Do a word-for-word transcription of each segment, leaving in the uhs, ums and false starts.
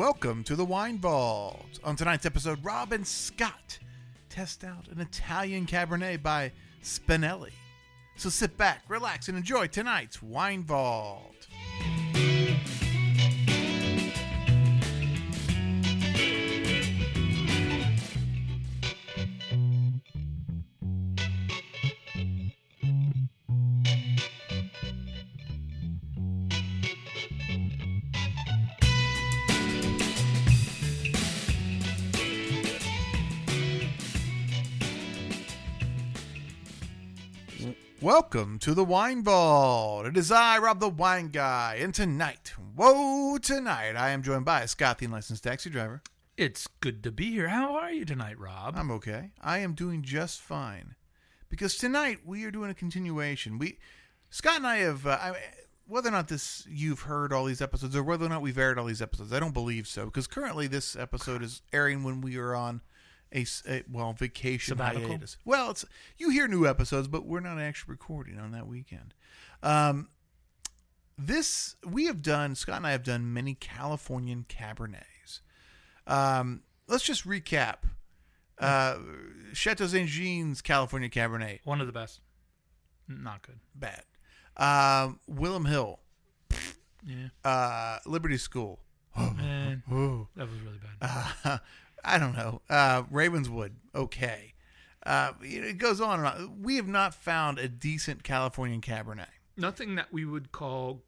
welcome to the Wine Vault. On tonight's episode, Rob and Scott test out an Italian Cabernet by Spinelli. So sit back, relax, and enjoy tonight's Wine Vault. Welcome to the Wine Vault. It is I, Rob the Wine Guy, and tonight, whoa, tonight, I am joined by Scott, the unlicensed taxi driver. It's good to be here. How are you tonight, Rob? I'm okay. I am doing just fine. Because tonight, we are doing a continuation. We, Scott and I have, uh, I, whether or not this you've heard all these episodes, or whether or not we've aired all these episodes, I don't believe so. Because currently, this episode is airing when we are on A, a well vacation Sabbatical? hiatus. Well, it's you hear new episodes, but we're not actually recording on that weekend. Um, this we have done. Scott and I have done many Californian Cabernets. Um, let's just recap. Uh, Chateau Saint Jean's California Cabernet, One of the best. Not good. bad. Um, Willem Hill, Yeah. uh, Liberty School. Man, Oh. that was really bad. Uh, I don't know. Uh, Ravenswood, okay. Uh, it goes on and on. We have not found a decent Californian Cabernet. Nothing that we would call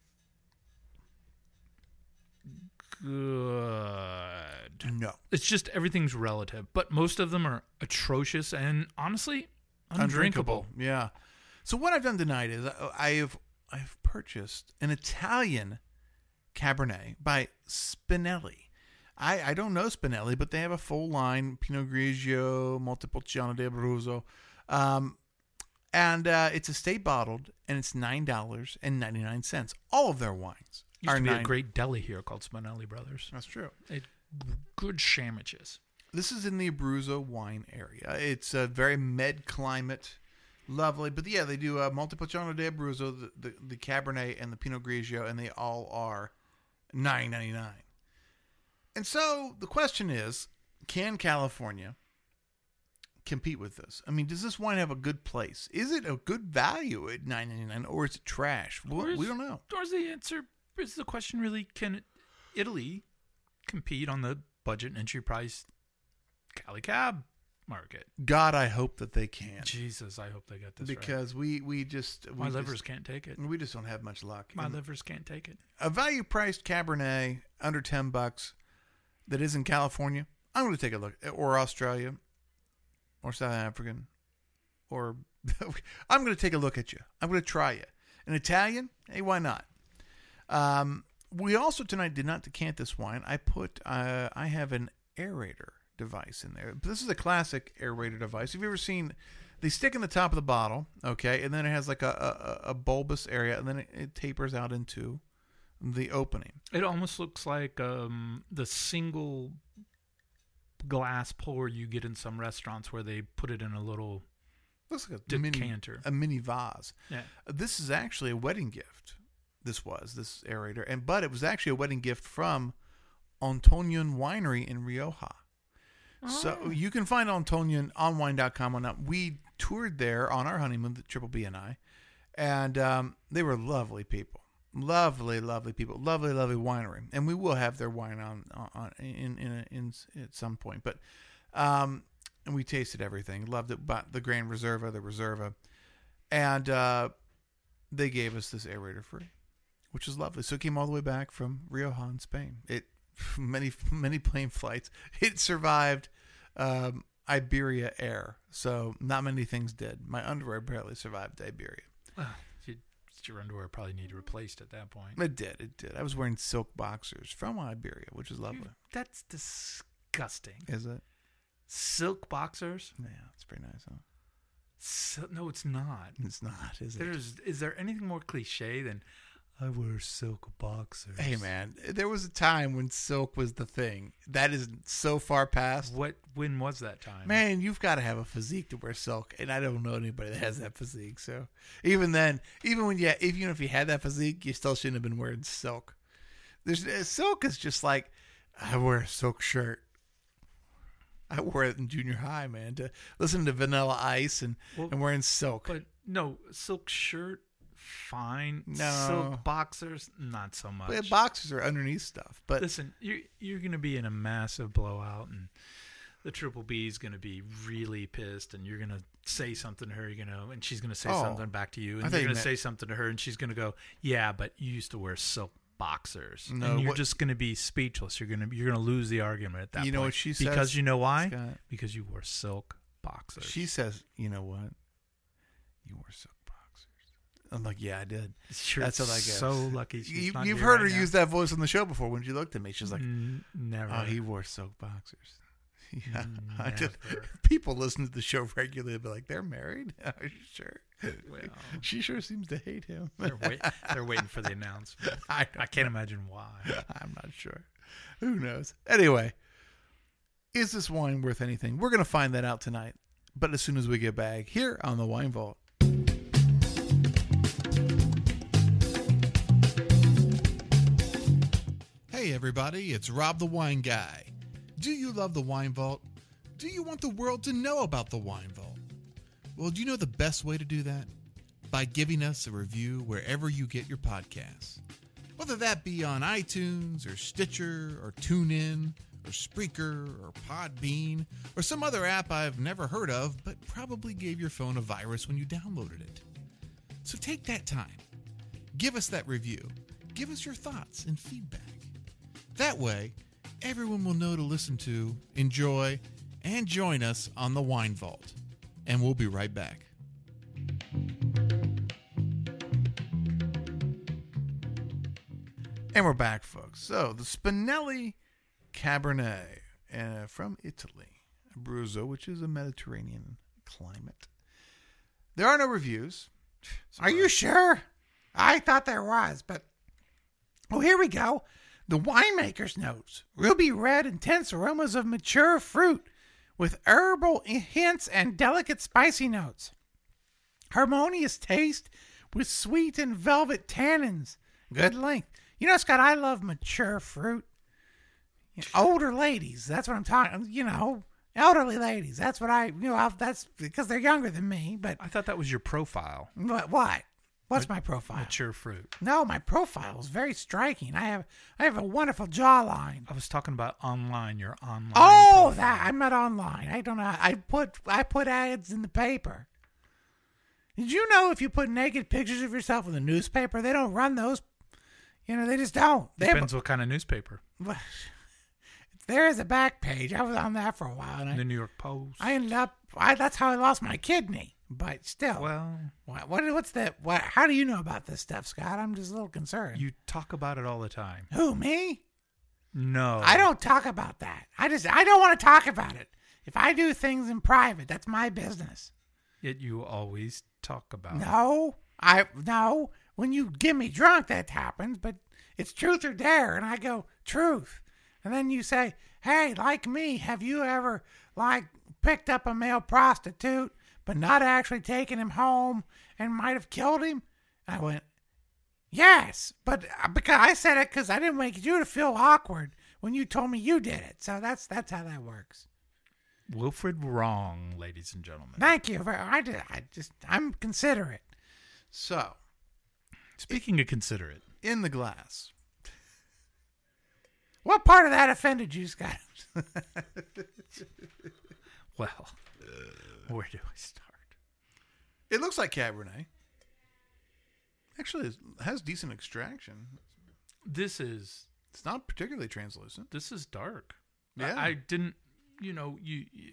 good. No. It's just everything's relative, but most of them are atrocious and honestly undrinkable. Yeah. So what I've done tonight is I, I have I've purchased an Italian Cabernet by Spinelli. I, I don't know Spinelli, but they have a full line Pinot Grigio, Montepulciano d'Abruzzo. Um, and uh, it's estate bottled, and it's nine dollars and ninety-nine cents. All of their wines Used are to be nine. a great deli here called Spinelli Brothers. That's true. They had good sandwiches. This is in the Abruzzo wine area. It's a very med climate, lovely. But yeah, they do uh, Montepulciano d'Abruzzo, the, the the Cabernet, and the Pinot Grigio, and they all are nine ninety-nine. And so the question is, can California compete with this? I mean, does this wine have a good place? Is it a good value at nine ninety-nine, or is it trash? Well, Or is- we don't know. Or is the answer, is the question really, can Italy compete on the budget and entry price Cali Cab market? God, I hope that they can. Jesus, I hope they get this Because we, we just... right. We My just, livers can't take it. We just don't have much luck. My And livers can't take it. a value-priced Cabernet under ten bucks that is in California, I'm going to take a look. Or Australia, or South African, or... I'm going to take a look at you. I'm going to try you. An Italian? Hey, why not? Um, we also tonight did not decant this wine. I put... Uh, I have an aerator device in there. This is a classic aerator device. Have you ever seen... They stick in the top of the bottle, okay, and then it has like a, a, a bulbous area, and then it, it tapers out into the opening. It almost looks like um, the single glass pour you get in some restaurants where they put it in a little Looks like a mini, decanter. a mini vase. Yeah. This is actually a wedding gift. This was this aerator, and but it was actually a wedding gift from Antonian Winery in Rioja. So Oh. you can find Antonian on wine dot com. On that, we toured there on our honeymoon, the Triple B and I, and um, they were lovely people, lovely, lovely people, lovely, lovely winery, and we will have their wine on, on in in, a, in at some point. But um, and we tasted everything, loved it. But the Grand Reserva, the Reserva, and uh, they gave us this aerator free, which is lovely. So it came all the way back from Rioja in Spain. It many many plane flights. It survived um, Iberia Air, so not many things did. My underwear barely survived Iberia. Well, you- your underwear probably need replaced at that point. It did, it did. I was wearing silk boxers from Iberia, which is lovely. You- That's disgusting. Is it? Silk boxers? Yeah, it's pretty nice, huh? Sil- no, it's not. It's not, is it? There's is there anything more cliche than I wear silk boxers? Hey, man, there was a time when silk was the thing. That is so far past. What? When was that time? Man, you've got to have a physique to wear silk, and I don't know anybody that has that physique. So even then, even when you, even if you had that physique, you still shouldn't have been wearing silk. There's uh, silk is just like I wear a silk shirt. I wore it in junior high, man, to listen to Vanilla Ice and, Well, and wearing silk. But no, silk shirt, fine. No. Silk boxers, not so much. But boxers are underneath stuff. But Listen, you're, you're going to be in a massive blowout, and the Triple B is going to be really pissed, and you're going to say something to her, you know, and she's going to say Oh, something back to you, I and thought you're you going to meant- say something to her, and she's going to go, yeah, but you used to wear silk boxers. No, and you're what- just going to be speechless. You're going to you're going to lose the argument at that You point. know what she says, Because you know why? Scott? Because you wore silk boxers. She says, you know what? You wore silk boxers. I'm like, yeah, I did. Sure, That's what I guess. so lucky. She's You, not you've here heard right her now. use that voice on the show before when she looked at me. She's like, N- never. oh, he wore silk boxers. Yeah. Mm, I did. never. People listen to the show regularly and be like, they're married? Are you sure? Well, She sure seems to hate him. they're, wait, they're waiting for the announcement. I, don't I can't imagine why. I'm not sure. Who knows? Anyway, is this wine worth anything? We're going to find that out tonight. But as soon as we get back here on the Wine Vault. Hey, everybody, it's Rob the Wine Guy. Do you love the Wine Vault? Do you want the world to know about the Wine Vault? Well, do you know the best way to do that? By giving us a review wherever you get your podcasts. Whether that be on iTunes or Stitcher or TuneIn or Spreaker or Podbean or some other app I've never heard of but probably gave your phone a virus when you downloaded it. So take that time. Give us that review. Give us your thoughts and feedback. That way, everyone will know to listen to, enjoy, and join us on the Wine Vault. And we'll be right back. And we're back, folks. So, the Spinelli Cabernet uh, from Italy, Abruzzo, which is a Mediterranean climate. There are no reviews. Are you sure? I thought there was, but... Oh, here we go. The winemaker's notes. Ruby red, intense aromas of mature fruit with herbal hints and delicate spicy notes. Harmonious taste with sweet and velvet tannins. Good length. You know, Scott, I love mature fruit. You know, older ladies, that's what I'm talking, you know, elderly ladies. That's what I, you know, I'll, that's because they're younger than me, but I thought that was your profile. what? what? What's my profile? Mature fruit. No, my profile is very striking. I have I have a wonderful jawline. I was talking about online. Your online. Oh, profile. that I'm not online. I don't know. I put I put ads in the paper. Did you know if you put naked pictures of yourself in the newspaper, they don't run those? You know, they just don't. They Depends what kind of newspaper. have, there is a back page. I was on that for a while, and I, The New York Post. I ended up. I, that's how I lost my kidney. But still, well, what, what what's that? What? How do you know about this stuff, Scott? I'm just a little concerned. you talk about it all the time. Who, me? No, I don't talk about that. I just I don't want to talk about it. If I do things in private, that's my business. Yet you always talk about it. No, I no. When you get me drunk, that happens. But it's truth or dare, and I go truth, and then you say, "Hey, like me, have you ever like picked up a male prostitute, but not actually taken him home and might have killed him?" I went, "Yes, but because I said it because I didn't want you to feel awkward when you told me you did it. So that's that's how that works." Wilfred Wrong, ladies and gentlemen. Thank you. very- I did. I just I'm considerate. So, Speaking of considerate, in the glass. What part of that offended you, Scott? well, where do I start? It looks like Cabernet. Actually, it has decent extraction. This is It's not particularly translucent. this is dark. Yeah. I, I didn't, you know, you, you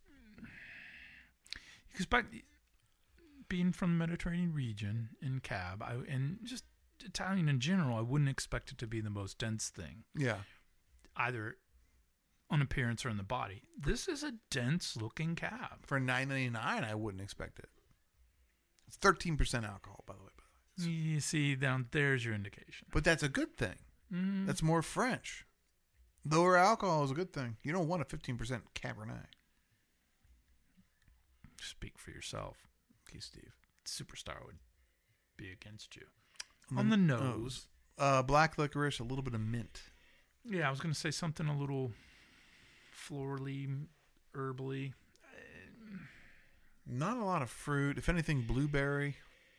expect being from the Mediterranean region in Cab, I, and just Italian in general, I wouldn't expect it to be the most dense thing, Yeah. either on appearance or in the body. This is a dense looking Cab. For nine ninety-nine, I wouldn't expect it. It's thirteen percent alcohol, by the way. You see, down there's your indication. But that's a good thing. Mm, That's more French. Lower alcohol is a good thing. You don't want a fifteen percent Cabernet. speak for yourself. Okay, Steve. Superstar would be against you. On On the nose, Uh, black licorice, a little bit of mint. Yeah, I was going to say something a little florally, herbally. Not a lot of fruit. If anything, blueberry.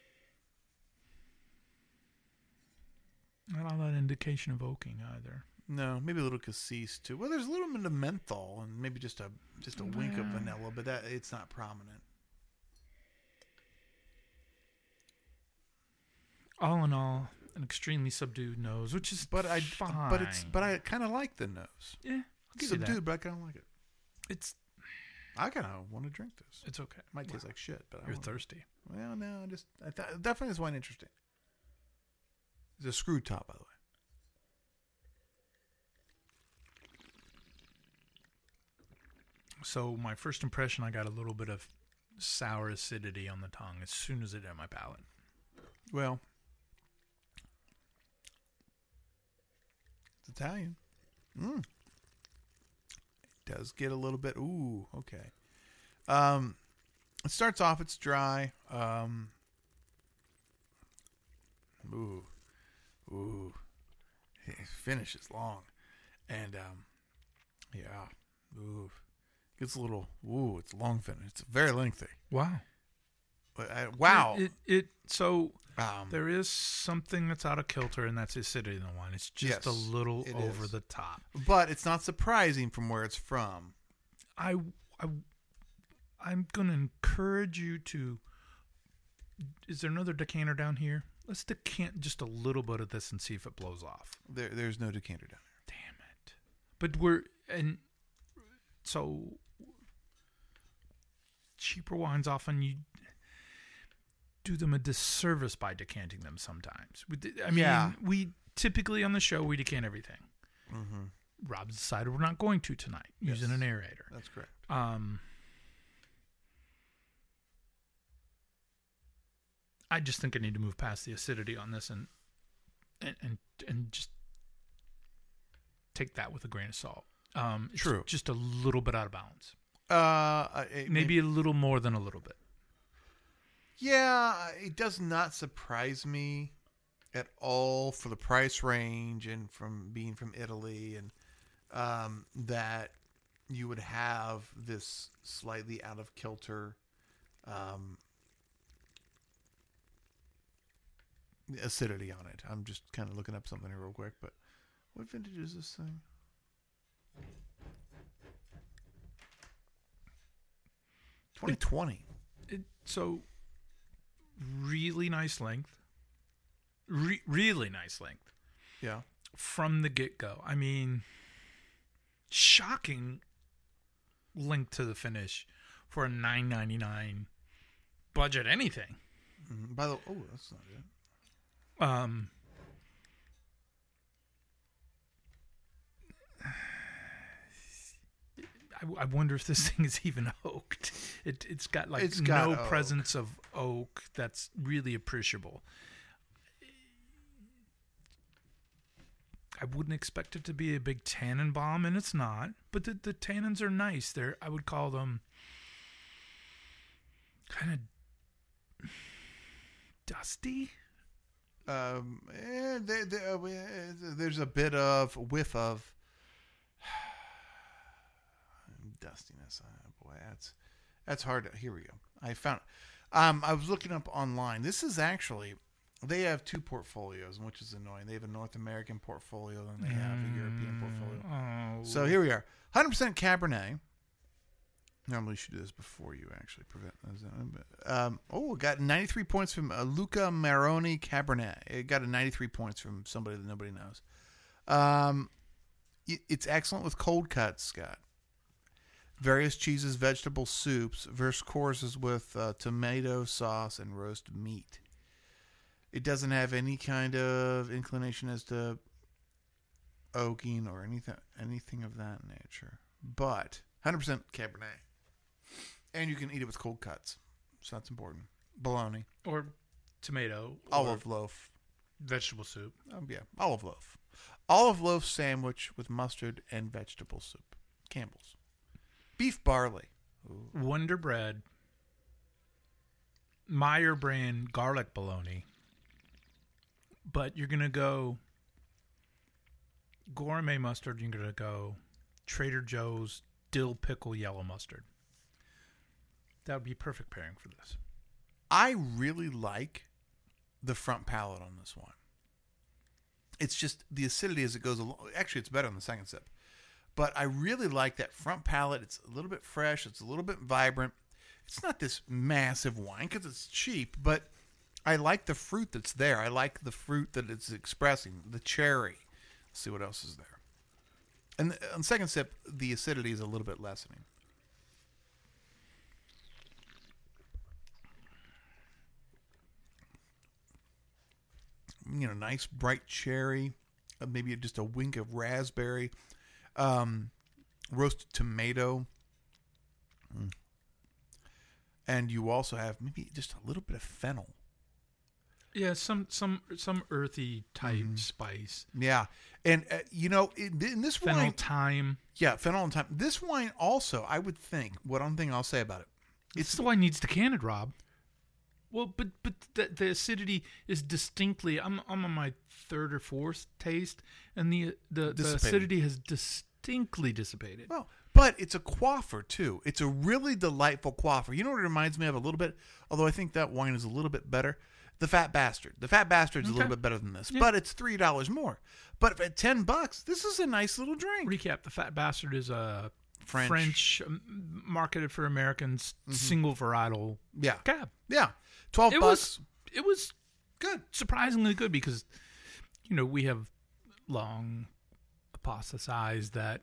Not all that indication of oaking either. No, maybe a little cassis too. Well, there's a little bit of menthol and maybe just a just a wink of vanilla, but that it's not prominent. All in all, an extremely subdued nose, which is But I fine. but it's but I kind of like the nose. yeah, I'll give you Subdued, that. but I kind of like it. It's I kind of want to drink this. it's okay. Might taste like shit, but I You're wanna- thirsty. Well, no, I just I th- definitely this wine interesting. It's a screw top, by the way. So my first impression, I got a little bit of sour acidity on the tongue as soon as it hit my palate. Well, it's Italian. Mm. It does get a little bit. Ooh, okay. Um, it starts off. It's dry. Um, ooh, ooh. It finishes long, and um, yeah. Ooh, gets a little. Ooh, it's a long finish. It's very lengthy. Wow. But I, wow. It, it, it so um, there is something that's out of kilter, and that's the acidity in the wine. It's just Yes, a little it over is. the top. but it's not surprising from where it's from. I, I, I'm going to encourage you to. Is there another decanter down here? Let's decant just a little bit of this and see if it blows off. There, there's no decanter down there. Damn it! But we're and so cheaper wines often you do them a disservice by decanting them. Sometimes, We d- I mean, Yeah. we typically on the show we decant everything. Mm-hmm. Rob's decided we're not going to tonight using Yes. an aerator. That's correct. Um, I just think I need to move past the acidity on this and and and, and just take that with a grain of salt. Um, it's True. just a little bit out of balance. Uh, it- Maybe a little more than a little bit. yeah, it does not surprise me at all for the price range and from being from Italy and um, that you would have this slightly out of kilter um, acidity on it. I'm just kind of looking up something here real quick, but what vintage is this thing? twenty twenty. It, so, really nice length. Re- really nice length Yeah. from the get go. I mean, shocking length to the finish for a nine ninety-nine budget anything. Mhm. By the oh, that's not it. Um, I, I wonder if this thing is even oaked. It, it's got like It's got no oak. presence of oak that's really appreciable. I wouldn't expect it to be a big tannin bomb, and it's not. But the, the tannins are nice. They're I would call them kind of dusty. Um, eh, there, there, uh, there's a bit of whiff of dustiness. Oh, boy, that's that's hard. To, here we go. I found. Um, I was looking up online. This is actually they have two portfolios, which is annoying. They have a North American portfolio and they have a European portfolio. Oh, So here we are, one hundred percent Cabernet. Normally, you should do this before you actually prevent those. Um, oh, it got ninety-three points from uh, Luca Maroni Cabernet. It got a ninety-three points from somebody that nobody knows. Um, it, it's excellent with cold cuts, Scott. Various cheeses, vegetable soups, verse courses with uh, tomato sauce and roast meat. It doesn't have any kind of inclination as to oaking or anything, anything of that nature. But one hundred percent Cabernet. And you can eat it with cold cuts. So that's important. Bologna. or tomato, or Olive loaf. vegetable soup. Um, yeah, olive loaf. Olive loaf sandwich with mustard and vegetable soup. Campbell's. Beef barley. Ooh. Wonder Bread, Meyer brand garlic bologna, but you're gonna go gourmet mustard, you're going to go Trader Joe's dill pickle yellow mustard. That would be perfect pairing for this. I really like the front palate on this one. It's just the acidity as it goes along. Actually, it's better on the second sip. But I really like that front palate. It's a little bit fresh. It's a little bit vibrant. It's not this massive wine because it's cheap, but I like the fruit that's there. I like the fruit that it's expressing, the cherry. Let's see what else is there. And the, on second sip, the acidity is a little bit lessening. You know, nice bright cherry, uh, maybe just a wink of raspberry, um, roasted tomato. Mm. And you also have maybe just a little bit of fennel. Yeah, some some some earthy type Mm-hmm. spice. Yeah. And, uh, you know, in, in this Fennel, wine... thyme. Yeah, fennel and thyme. This wine also, I would think, one thing I'll say about it. It's the wine needs decanted, Rob. Well, but but the, the acidity is distinctly. I'm I'm on my third or fourth taste, and the the, the Dissipated. acidity has distinctly dissipated. Well, but it's a quaffer, too. It's a really delightful quaffer. You know what it reminds me of a little bit? Although I think that wine is a little bit better. The Fat Bastard. The Fat Bastard's a Okay. little bit better than this, Yeah. but it's three dollars more. But at ten bucks, this is a nice little drink. Recap: the Fat Bastard is a French. French um, marketed for Americans, single varietal Yeah. cab. Yeah. twelve It bucks. was it was Good. surprisingly good because, you know, we have long hypothesized that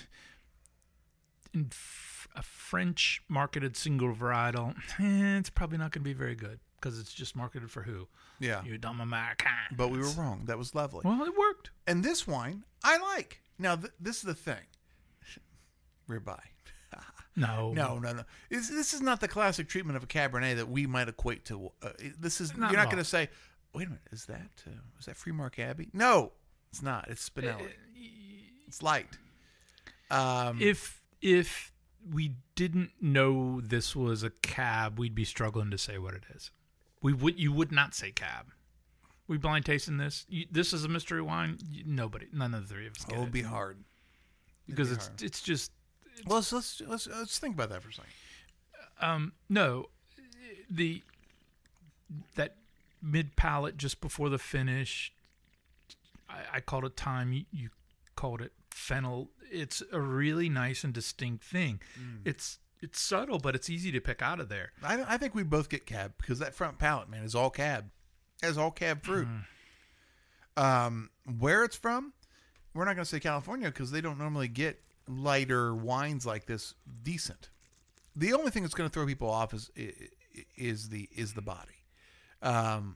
in f- a French marketed single varietal, eh, it's probably not going to be very good because it's just marketed for who? Yeah. You dumb Americans. But we were wrong. That was lovely. Well, it worked. And this wine, I like. Now, th- this is the thing. Ribeye. No, No, no, no. This, this is not the classic treatment of a Cabernet that we might equate to. Uh, this is Not you're at not going all. to say, "Wait a minute, is that uh, is that Freemark Abbey?" No, it's not. It's Spinelli. It's light. Um, If if we didn't know this was a cab, we'd be struggling to say what it is. We would you would not say cab. We blind tasting this. You, this is a mystery wine. You, nobody, none of the three of us oh, get it'll it be hard because be it's hard. it's just Well, let's, let's let's let's think about that for a second. um no the that mid palate just before the finish. I, I called it thyme. You, you called it fennel. It's a really nice and distinct thing. It's it's subtle, but it's easy to pick out of there. I, I think we both get cab because that front palate, man, is all cab. It's all cab fruit. Um, where it's from, we're not going to say California because they don't normally get lighter wines like this decent. The only thing that's going to throw people off is is the is the body. Um,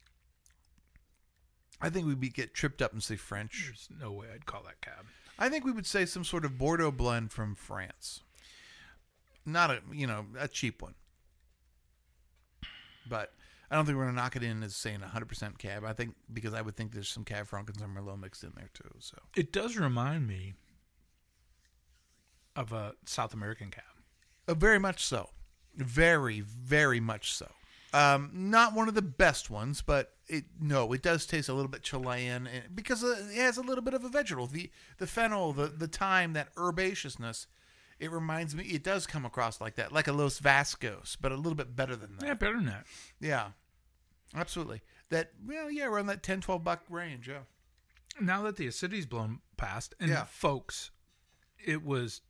I think we'd be, get tripped up and say French. There's no way I'd call that cab. I think we would say some sort of Bordeaux blend from France. Not a you know a cheap one, but I don't think we're going to knock it in as saying one hundred percent cab. I think because I would think there's some Cab Franc and some Merlot mixed in there too. So It does remind me of a South American cab. uh, very much so, very very much so. Um, not one of the best ones, but it no, it does taste a little bit Chilean and- because uh, it has a little bit of a vegetal. The the fennel, the the thyme, that herbaceousness. It reminds me. It does come across like that, like a Los Vascos, but a little bit better than that. Yeah, better than that. Yeah, absolutely. That well, yeah, around that ten, twelve buck range. Yeah. Now that the acidity's blown past, and Yeah. folks, it was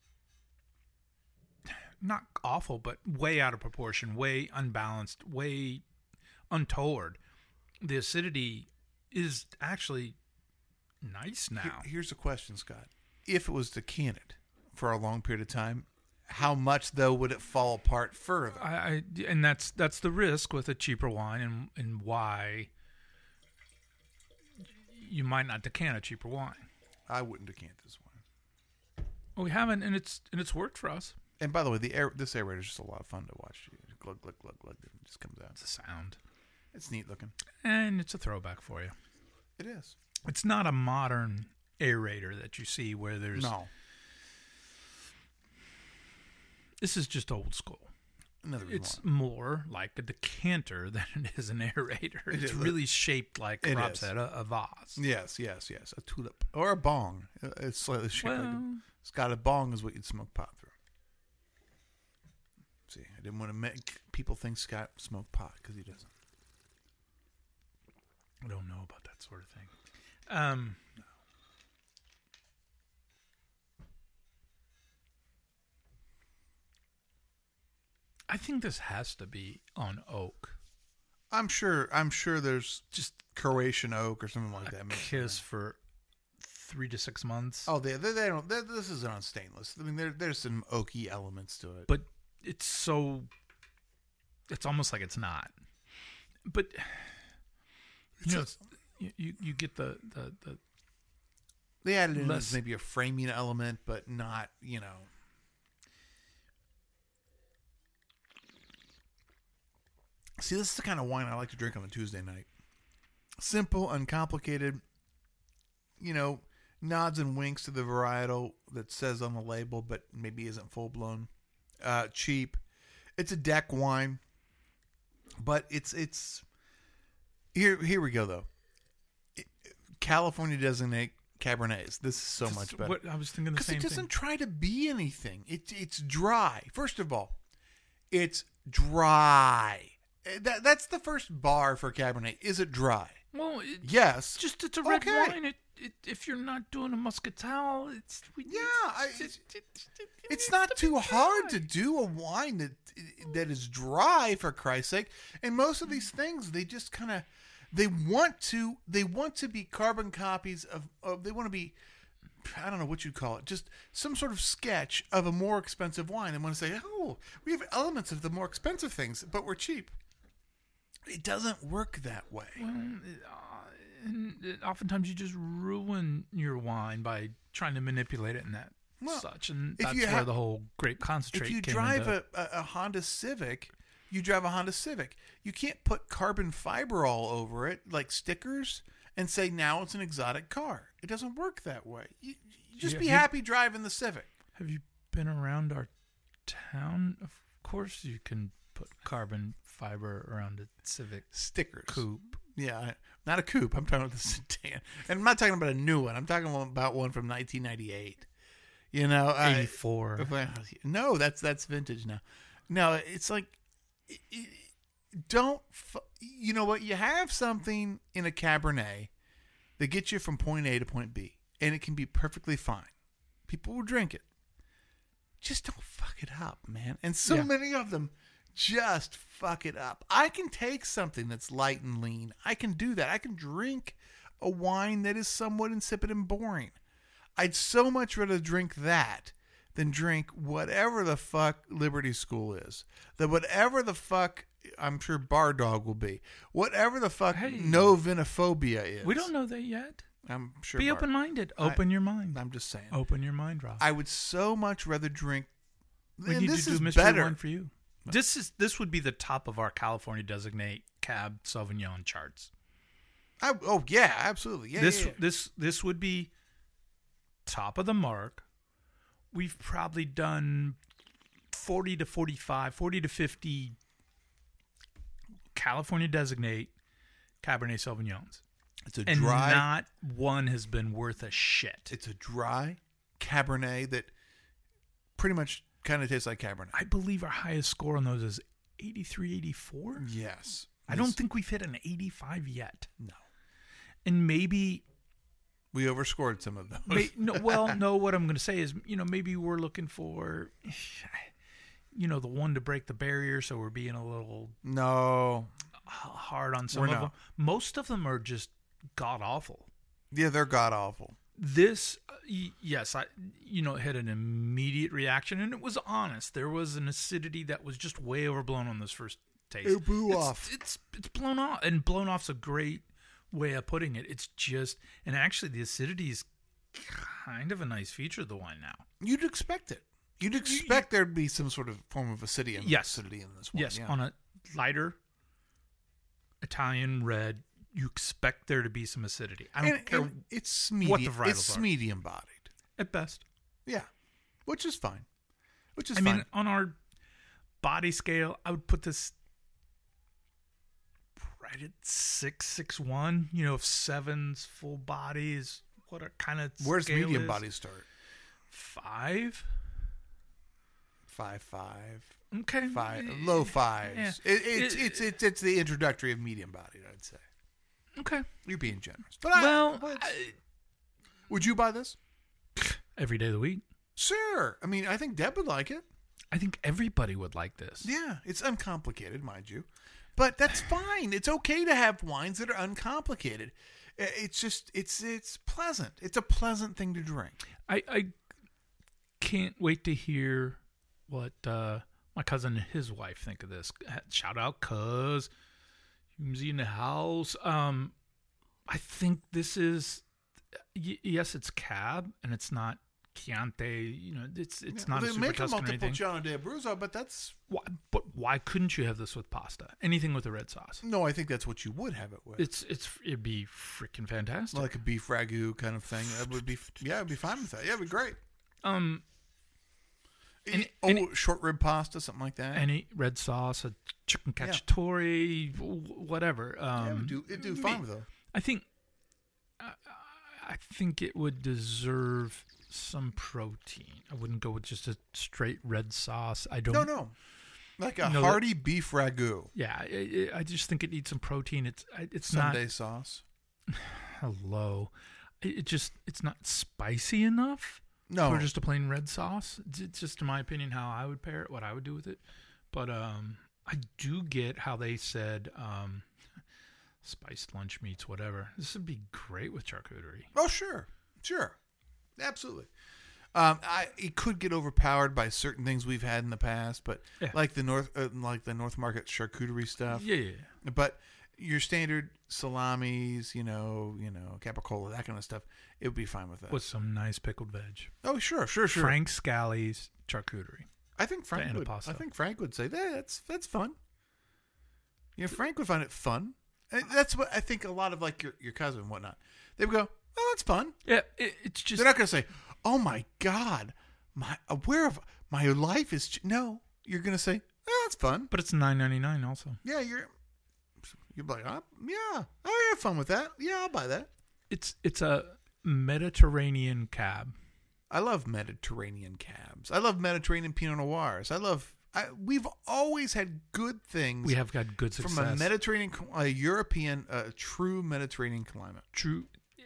not awful, but way out of proportion, way unbalanced, way untoward. The acidity is actually nice now. Here- here's a question, Scott. If it was decanted for a long period of time, how much though would it fall apart further? I, I and that's that's the risk with a cheaper wine, and and why you might not decant a cheaper wine. I wouldn't decant this one. Well, we haven't, and it's and it's worked for us. And by the way, the air, this aerator is just a lot of fun to watch. Glug glug glug glug. It just comes out. It's a sound, It's neat looking. and it's a throwback for you. It is. It's not a modern aerator that you see where there's No. This is just old school. another reason It's why. more like a decanter than it is an aerator. It It's is. really shaped like It Rob is. said, a, a vase. Yes, yes, yes. A tulip or a bong. Uh, It's slightly shaped like a, Well, it's got a bong is what you'd smoke pot through. See, I didn't want to make people think Scott smoked pot because he doesn't. I don't know about that sort of thing. Um, I think this has to be on oak. I'm sure. I'm sure there's just Croatian oak or something like A that. mixed kiss in. for three to six months. Oh, they they, they don't. They, this isn't on stainless. I mean, there there's some oaky elements to it. But it's so, it's almost like it's not. But you know, It's you, you you get the the, the they added in less- as maybe a framing element, but not. You know. See, this is the kind of wine I like to drink on a Tuesday night. Simple, uncomplicated. You know, nods and winks to the varietal that says on the label, but maybe isn't full blown. Uh, cheap. It's a deck wine, but it's it's. Here, here we go though. It- California designate Cabernets. This is so Just much better. What I was thinking the Because same it doesn't thing. try to be anything. It's it's dry. First of all, it's dry. Eh, That that's the first bar for Cabernet. Is it dry? Well, it, Yes. just it's a red Okay. wine. It, it, if you're not doing a muscatel, it's we, Yeah, I- It's, it, it, it, it It's needs not to be too hard dry. to do a wine that that is dry, for Christ's sake. And most of these things, they just kind of they want to they want to be carbon copies of, of they want to be. I don't know what you'd call it, just some sort of sketch of a more expensive wine. And want to say, oh, we have elements of the more expensive things, but we're cheap. It doesn't work that way. Well, it, uh, and it, oftentimes you just ruin your wine by trying to manipulate it and that Well, such, and if that's you where have- the whole grape concentrate. If you came drive into, a, a, a Honda Civic, you drive a Honda Civic. You can't put carbon fiber all over it, like stickers, and say now it's an exotic car. It doesn't work that way. You, you just Yeah, be you- happy driving the Civic. have you been around our town? Of course, you can put carbon fiber around a Civic Stickers. coupe. Yeah, I- not a coupe. I'm talking about the sedan. And I'm not talking about a new one. I'm talking about one from nineteen ninety-eight. You know, I- eighty-four. Well, no, that's that's vintage now. No, it's like it- it- don't fu- you know what? You have something in a Cabernet that gets you from point A to point B, and it can be perfectly fine. People will drink it. Just don't fuck it up, man. And so Yeah. many of them just fuck it up. I can take something that's light and lean. I can do that. I can drink a wine that is somewhat insipid and boring. I'd so much rather drink that than drink whatever the fuck Liberty School is. That whatever the fuck I'm sure Bar Dog will be. Whatever the fuck Hey. no vinophobia is. We don't know that yet. I'm sure. Be Bar- open-minded. Open your mind. I'm just saying. Open your mind, Rob. I would so much rather drink. we and need this to do is mystery better. one for you. This is this would be the top of our California designate Cab Sauvignon charts. I, oh yeah, absolutely. Yeah, this yeah, yeah. this this would be top of the mark. We've probably done forty to forty-five, forty to fifty California designate Cabernet Sauvignons. It's a And dry. not one has been worth a shit. It's a dry Cabernet that pretty much kind of tastes like Cabernet. I believe our highest score on those is eighty-three, eighty-four. Yes. I don't think we've hit an eighty-five yet. No. And maybe We overscored some of those. May, no, well, no. What I'm going to say is, you know, maybe we're looking for, you know, the one to break the barrier. So we're being a little No. hard on some We're of not. them. Most of them are just god awful. Yeah, they're god awful. This, uh, y- yes, I, you know, had an immediate reaction, and it was honest. There was an acidity that was just way overblown on this first taste. It blew It's- off. It's it's blown off, and blown off's a great way of putting it. It's just, and actually, the acidity is kind of a nice feature of the wine now. You'd expect it. You'd expect there'd be some sort of form of acidity in, Yes. acidity in this one. Yes, yeah. on a lighter Italian red, you expect there to be some acidity. I don't And- care and it's medium. what the varietals it's are. medium bodied. at best. Yeah, which is fine. Which is I fine. mean, on our body scale, I would put this right at six, six one. You know, if seven's full body is what a kind of Where's scale medium is. body start? Five. Five five. Okay. Five low fives. Yeah. It, it's, It- it's it's it's the introductory of medium body, I'd say. Okay. You're being generous. But I, Well, but I, would you buy this? every day of the week. Sure. I mean, I think Deb would like it. I think everybody would like this. Yeah, it's uncomplicated, mind you. But that's fine. It's okay to have wines that are uncomplicated. I- It's just it's it's pleasant. It's a pleasant thing to drink. I, I can't wait to hear what uh, my cousin and his wife think of this. Shout out, cuz. Humsy in the house. Um, I think this is, y- yes, it's Cab, and it's not Chianti. You know, it's it's not they a Super make a Tuscan or anything. Montepulciano di Abruzzo, but that's Why, but why couldn't you have this with pasta? Anything with a red sauce. no. I think that's what you would have it with. It's it's it'd be freaking fantastic. like a beef ragu kind of thing. That would be yeah, it'd be fine with that. Yeah, it'd be great. um, Any- oh, any- short rib pasta, something like that. any red sauce, a chicken cacciatore, w- whatever. Um, yeah, it'd do it'd do fine with though. I think I, I think it would deserve some protein. I wouldn't go with just a straight red sauce. I don't. No, no, like a No, that- hearty beef ragu. Yeah, I, I just think it needs some protein. It's I- it's Sunday sauce. not hello. It, it just it's not spicy enough No, for just a plain red sauce. It's, it's just, in my opinion, how I would pair it, what I would do with it. But um, I do get how they said um, spiced lunch meats, whatever. This would be great with charcuterie. oh sure, sure, absolutely. Um, I it could get overpowered by certain things we've had in the past, but Yeah. like the North, uh, like the North Market charcuterie stuff. Yeah, yeah, yeah. But your standard salamis, you know, you know, capicola, that kind of stuff, it would be fine with that. With some nice pickled veg. oh, sure, sure, sure. Frank Scally's charcuterie. I think Frank would. Antipasta. I think Frank would say that that's that's fun. You know, Frank would find it fun. And that's what I think. A lot of like your your cousin and whatnot, they would go, "Oh, that's fun." Yeah, it, it's just They're not going to say, "Oh my God, my aware of my life is." Ch-. No, you're going to say, "Oh, that's fun." but it's nine ninety nine also. Yeah, you're. You're like, oh, yeah, I have fun with that. Yeah, I'll buy that. It's it's a Mediterranean cab. I love Mediterranean cabs. I love Mediterranean Pinot Noirs. I love. I, we've always had good things. We have got good success. from a Mediterranean, a European, a true Mediterranean climate. True,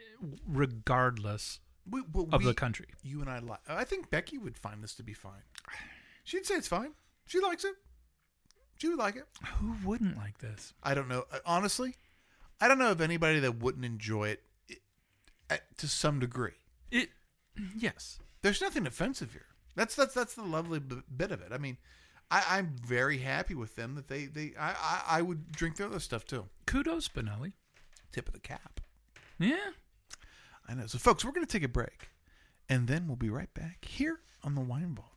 regardless We, but of we, the country. You and I, li- I think Becky would find this to be fine. She'd say it's fine. She likes it. She would like it. Who wouldn't like this? I don't know. Uh, Honestly, I don't know of anybody that wouldn't enjoy it, it at, to some degree. It, yes. There's nothing offensive here. That's that's that's the lovely b- bit of it. I mean, I, I'm very happy with them that they they I, I I would drink their other stuff too. Kudos, Spinelli. Tip of the cap. Yeah. I know. So, folks, we're going to take a break, and then we'll be right back here on the Wine Vault.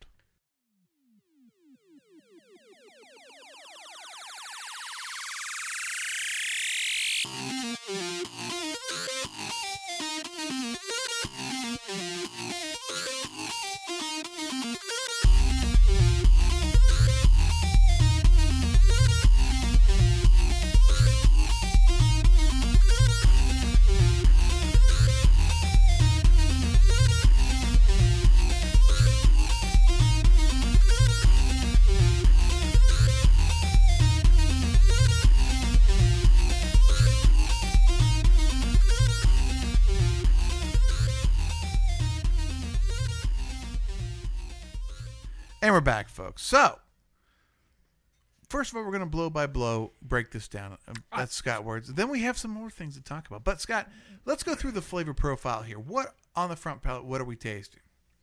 And we're back, folks. So, first of all, we're going to blow by blow break this down. Um, That's Scott words. Then we have some more things to talk about. But, Scott, let's go through the flavor profile here. What on the front palate, what are we tasting?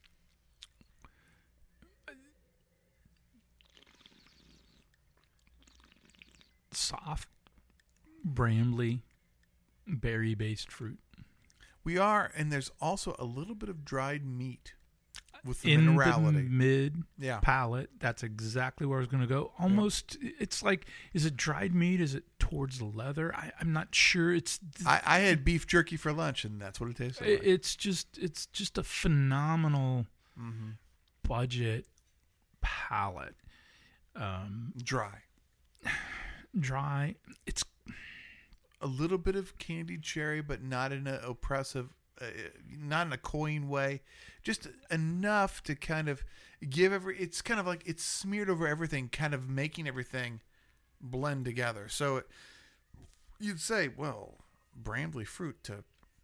Soft, brambly, berry-based fruit. We are, and there's also a little bit of dried meat with the In the minerality. mid Yeah. palate, that's exactly where I was going to go. Almost, it's like, is it dried meat? Is it towards the leather? I, I'm not sure. It's I, I had beef jerky for lunch, and that's what it tastes like. it- it's just it's just a phenomenal Mm-hmm. budget palate. Um, Dry. dry. It's A little bit of candied cherry, but not in an oppressive, uh, not in a cloying way. Just enough to kind of give every. It's kind of like it's smeared over everything, kind of making everything blend together. So it, you'd say, well, brambly fruit to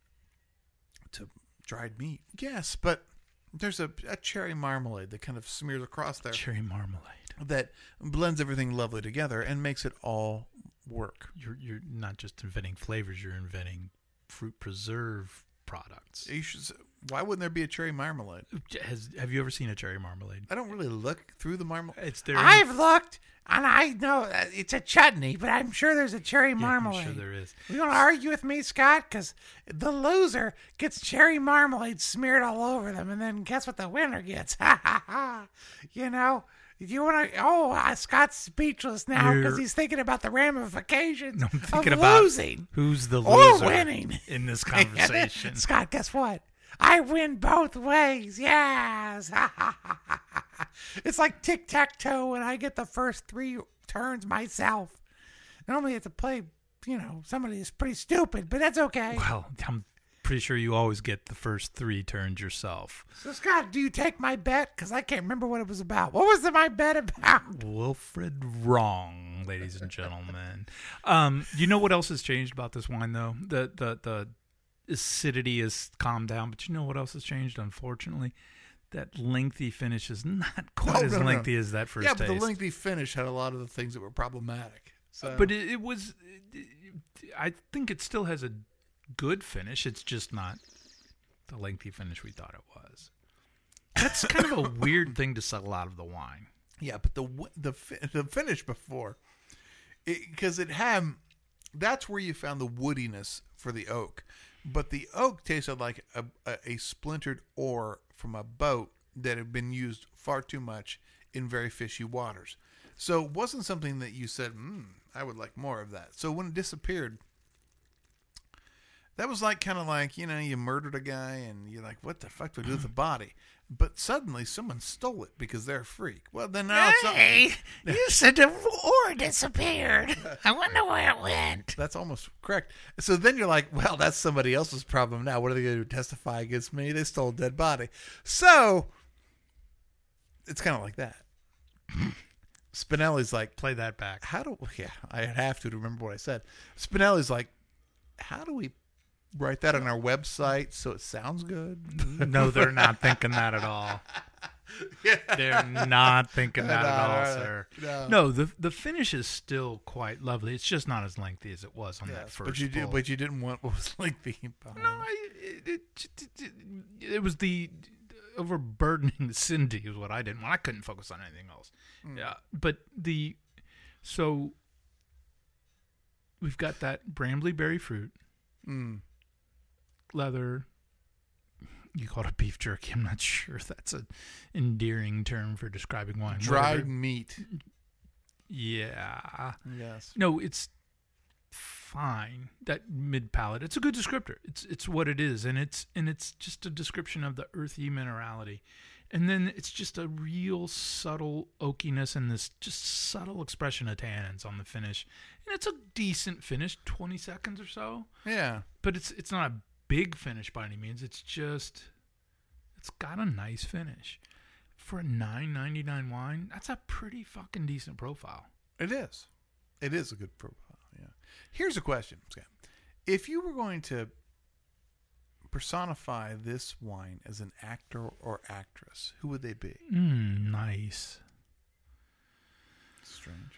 to dried meat. Yes, but there's a, a cherry marmalade that kind of smears across there cherry marmalade. that blends everything lovely together and makes it all work. You're you're not just inventing flavors. You're inventing fruit preserve products. You should, why wouldn't there be a cherry marmalade? Has have you ever seen a cherry marmalade? I don't really look through the marmalade. It's there. I've looked, and I know uh, it's a chutney, but I'm sure there's a cherry Yeah, marmalade. I'm sure there is. You want to argue with me, Scott? Because the loser gets cherry marmalade smeared all over them, and then guess what the winner gets? Ha ha ha! You know, you want to? Oh, uh, Scott's speechless now because You're- he's thinking about the ramifications I'm thinking of about losing who's the or loser winning. in this conversation. Scott, guess what? I win both ways. Yes. It's like tic tac toe, and I get the first three turns myself. Normally, I have to play, you know, somebody is pretty stupid, but that's okay. Well, I'm pretty sure you always get the first three turns yourself. So, Scott, do you take my bet? Because I can't remember what it was about. What was the, my bet about? Wilfred wrong, ladies and gentlemen. Um, you know what else has changed about this wine, though? The the the acidity has calmed down, but you know what else has changed? Unfortunately, that lengthy finish is not quite No, as no, no. lengthy as that first Yeah, but taste. the lengthy finish had a lot of the things that were problematic. So. But it, it was. I think it still has a good finish. It's just not the lengthy finish we thought it was. That's kind of a weird thing to settle out of the wine. yeah, but the w- the fi- the finish before, because it, it had, that's where you found the woodiness for the oak. But the oak tasted like a, a, a splintered oar from a boat that had been used far too much in very fishy waters. So it wasn't something that you said, mm, I would like more of that. So when it disappeared, that was like kind of like, you know, you murdered a guy and you're like, what the fuck do I do with the body? But suddenly someone stole it because they're a freak. Well, then now it's not. Hey, you said the oar disappeared. I wonder where it went. That's almost correct. So then you're like, well, that's somebody else's problem now. What are they going to do? Testify against me? They stole a dead body. So it's kind of like that. Spinelli's like, Play that back. how do, yeah, I have to, to remember what I said. Spinelli's like, how do we write that on our website so it sounds good? No, they're not thinking that at all. Yeah. They're not thinking that at all, No, no, sir. no. No, the the finish is still quite lovely. It's just not as lengthy as it was on that Yes, first but you did, pull. but you didn't want what was like the No, I, it, it, it, it was the overburdening Cindy is what I didn't want. I couldn't focus on anything else. Mm. Yeah, but the so we've got that brambly berry fruit, Mm. leather. You call it beef jerky. I'm not sure that's an endearing term for describing wine. Dried Whatever. meat. Yeah. Yes. No, it's fine. That mid palate. It's a good descriptor. It's it's what it is, and it's and it's just a description of the earthy minerality, and then it's just a real subtle oakiness and this just subtle expression of tannins on the finish, and it's a decent finish, twenty seconds or so. Yeah. But it's it's not a big finish by any means. It's just it's got a nice finish for a nine ninety-nine wine. That's a pretty fucking decent profile. It is. It is a good profile. Yeah. Here's a question, Scott. If you were going to personify this wine as an actor or actress, who would they be? Mm, nice. Strange.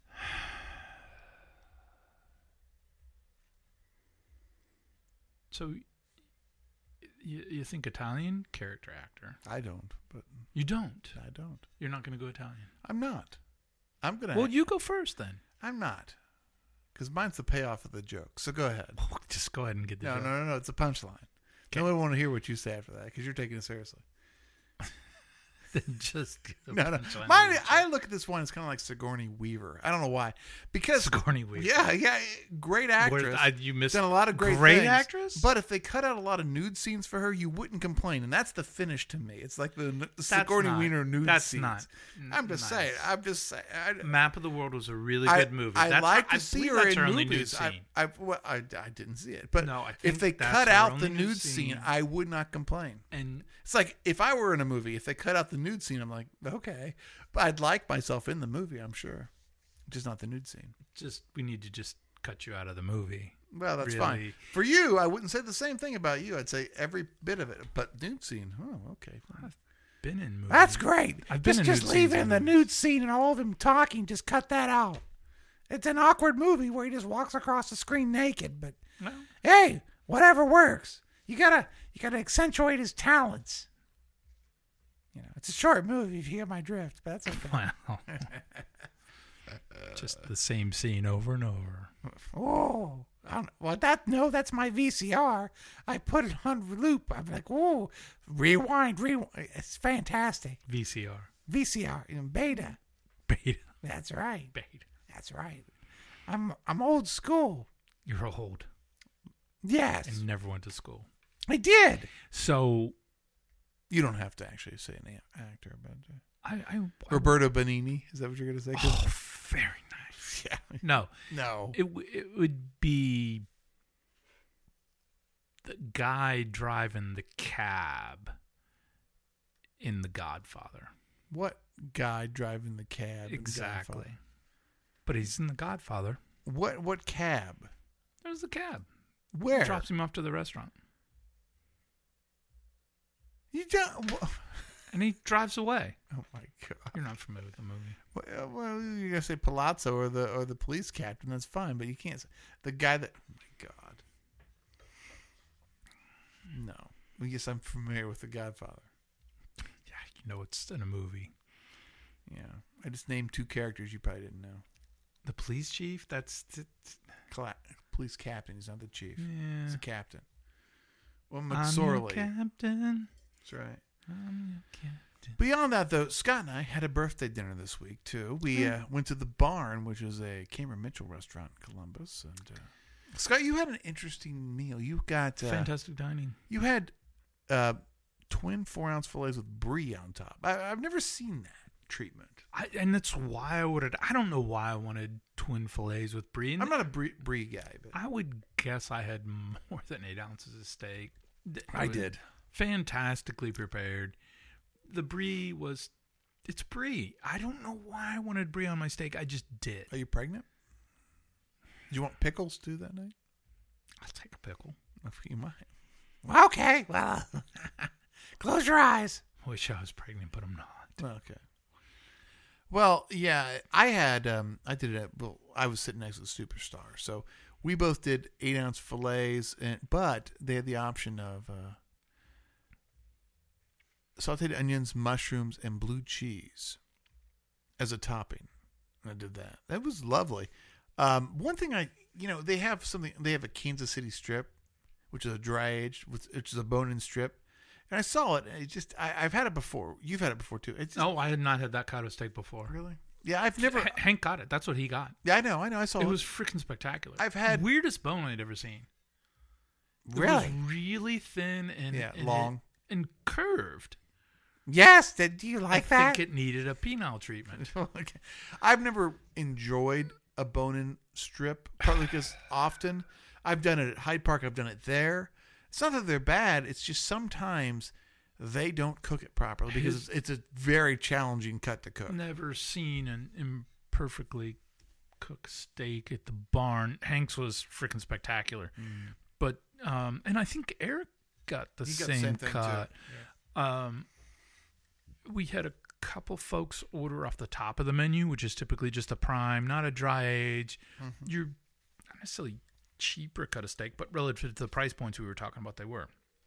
So you, you think Italian character actor? I don't, but You don't. I don't. You're not going to go Italian. I'm not. I'm gonna. Well, you go first then. I'm not, because mine's the payoff of the joke. So go ahead. Just go ahead and get the No, joke. no, no, no. It's a punchline. Okay. No one want to hear what you say after that because you're taking it seriously. than just a No, no. punch on Mine, the I look at this one as kind of like Sigourney Weaver. I don't know why. Because Sigourney Weaver. Yeah, yeah, great actress. Where- I- you missed done a lot of great, great things. actress? But if they cut out a lot of nude scenes for her, you wouldn't complain, and that's the finish to me. It's like the, the Sigourney not- Weaver nude that's scenes. not I'm just nice. saying. I'm just saying. I, Map of the World was a really I- good movie. I That's like her, to I see believe her that's in her only movies. nude I, scene. I, well, I, I didn't see it, but No, I if think they that's cut her out only the nude nude scene, scene. I would not complain. And It's like if I were in a movie, if they cut out the nude scene, I'm like, okay, but I'd like myself in the movie. I'm sure, just not the nude scene. just we need to just cut you out of the movie. Well, that's Really. fine. For you, I wouldn't say the same thing about you. I'd say every bit of it. But nude scene, oh, okay. fine. Been in movies. That's great. I've been just in just nude leave scenes in in the movies. nude scene and all of them talking. Just cut that out. It's an awkward movie where he just walks across the screen naked. But No. hey, whatever works. You gotta you gotta accentuate his talents. You know, it's a short movie if you get my drift, but that's okay. Wow. Just the same scene over and over. Oh, I don't, well, that no, that's my V C R. I put it on loop. I'm like, whoa, rewind, rewind. It's fantastic. V C R. V C R, you know, beta. Beta. That's right. Beta. That's right. I'm I'm old school. You're old Yes, and never went to school. I did. So You don't have to actually say an a- actor, but uh, I, I, I Roberto Benigni. Is that what you're going to say? 'Cause- oh, very nice. yeah. No, No. it w- it would be the guy driving the cab in The Godfather. What guy driving the cab? in Exactly. Godfather? But he's in The Godfather. What what cab? There's the cab. Where? Drops him off to the restaurant. You don't. wha- And he drives away. Oh my god. You're not familiar with the movie. Well, well, you're gonna say Palazzo or the or the police captain. That's fine, but you can't say the guy that. Oh my god. No. Well, yes, I'm familiar with The Godfather. Yeah, you know it's in a movie. Yeah, I just named two characters you probably didn't know. The police chief? That's... T- t- Cla- police captain. He's not the chief. yeah. He's the captain. Well, I'm your McSorley. captain. That's right. I'm your captain. Beyond that, though, Scott and I had a birthday dinner this week too. We uh, went to the Barn, which is a Cameron Mitchell restaurant in Columbus. And uh, Scott, you had an interesting meal. You got uh, Fantastic dining. You had uh, twin four ounce fillets with brie on top. I, I've never seen that treatment. I, and that's why I would. I don't know why I wanted twin fillets with brie. And I'm not a brie, brie guy, but I would guess I had more than eight ounces of steak. It I was did. Fantastically prepared. The brie was. It's brie. I don't know why I wanted brie on my steak. I just did. Are you pregnant? Do you want pickles too that night? I'll take a pickle. You might. Okay, well, close your eyes. Wish I was pregnant, but I'm not. Okay. Well, yeah, I had, um, I did it at, well, I was sitting next to the Superstar. So we both did eight ounce fillets, and, but they had the option of uh, sauteed onions, mushrooms, and blue cheese as a topping. And I did that. That was lovely. Um, one thing I, you know, they have something, they have a Kansas City strip, which is a dry aged, which is a bone in strip. And I saw it. And it just, I, I've had it before. You've had it before too. It's just, Oh, I had not had that kind of steak before. really? Yeah, I've never. H- Hank got it. That's what he got. Yeah, I know. I know. I saw It it. was freaking spectacular. I've had- weirdest bone I'd ever seen. It Really? was really thin and Yeah, and long. it- and curved. Yes, did do you like I that? think it needed a penile treatment. Okay. I've never enjoyed a bone-in strip, partly because often I've done it at Hyde Park. I've done it there. It's not that they're bad. It's just sometimes they don't cook it properly because His- it's, it's a very challenging cut to cook. Never seen an imperfectly cooked steak at the barn. Hank's was freaking spectacular. Mm. But um, and I think Eric got the He got the same, same thing, too. cut. Um, we had a couple folks order off the top of the menu, which is typically just a prime, not a dry age. Mm-hmm. You're not necessarily cheaper cut of steak, but relative to the price points we were talking about, they were.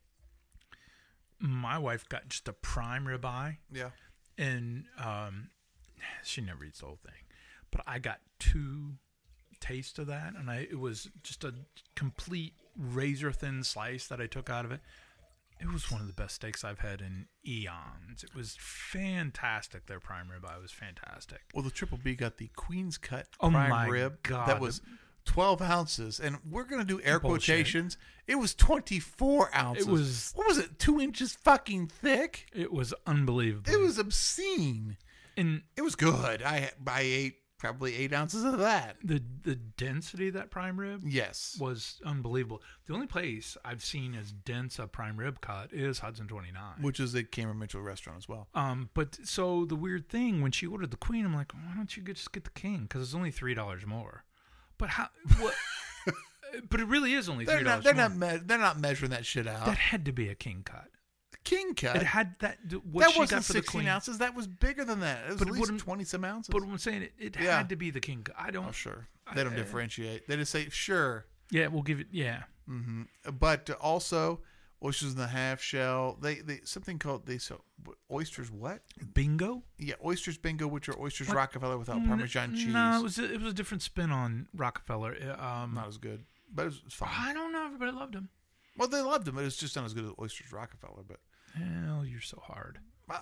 My wife got just a prime ribeye, Yeah. and um, she never eats the whole thing. But I got two tastes of that, and I it was just a complete razor thin slice that I took out of it. It was one of the best steaks I've had in eons. It was fantastic. Their prime ribeye was fantastic. Well, the Triple B got the Queen's Cut Oh prime my rib God. that was twelve ounces, and we're gonna do air Bullshit. quotations. It was twenty-four ounces. It was- what was it? Two inches fucking thick. It was unbelievable. It was obscene. and It was good. I I ate probably eight ounces of that. the the density of that prime rib Yes. was unbelievable. The only place I've seen as dense a prime rib cut is Hudson twenty-nine. Which is a Cameron Mitchell restaurant as well. Um, but so the weird thing when she ordered the queen, I'm like, why don't you get, just get the king? Because it's only three dollars more. But how? What? But it really is only They're three not. dollars They're more. not. Me- they're not measuring that shit out. That had to be a king cut. King cut. It had that. What that she wasn't got for the sixteen queen. ounces. That was bigger than that. It was But at it least wouldn't- twenty some ounces. But I'm saying it, it Yeah. had to be the king cut. I don't. oh sure, they don't I- differentiate. They just say sure. Yeah, we'll give it. Yeah, hmm But also oysters in the half shell. They they something called they so oysters. What? bingo. Yeah, oysters bingo, which are oysters What? Rockefeller without N- Parmesan cheese. No, it was a, it was a different spin on Rockefeller. Uh, Um, not as good, but it was, it was fine. I don't know. Everybody loved him. Well, they loved them, but it's just not as good as oysters Rockefeller. But Hell, you're so hard. uh,